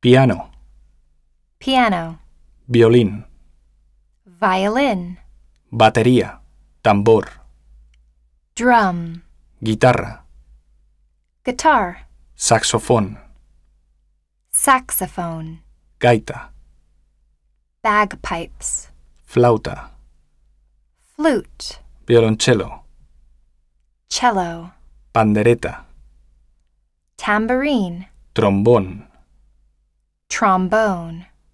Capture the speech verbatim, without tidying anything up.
piano, piano, violín, violin, batería, tambor, drum, guitarra, guitar, saxofón, saxophone, gaita, bagpipes, flauta, flute, violonchelo, cello, pandereta, tambourine, trombón, trombone.